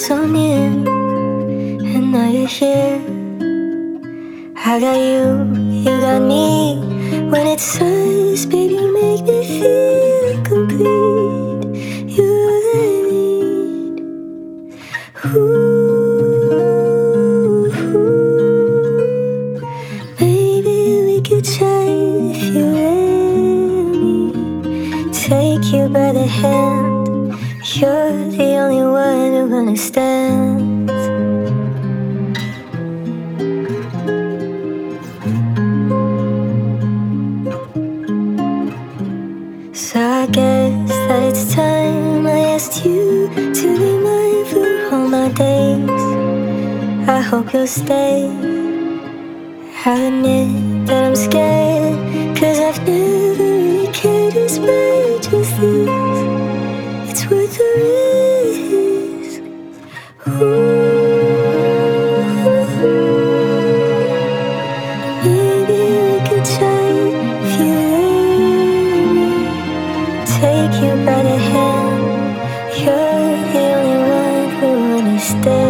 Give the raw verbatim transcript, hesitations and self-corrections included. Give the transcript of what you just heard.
so near, and now you're here. I got you, you got me. When it's us, baby, you make me feel complete. You're all I need. Ooh, maybe we could try if you let me take you by the hand. You're the only one who understands. So I guess that it's time I asked you to be mine for all my days. I hope you'll stay. I admit that I'm scared, 'cause I've never really cared as much as this. It's worth the risk. Ooh, maybe we could try if you let me take you by the hand. You're the only one who understands.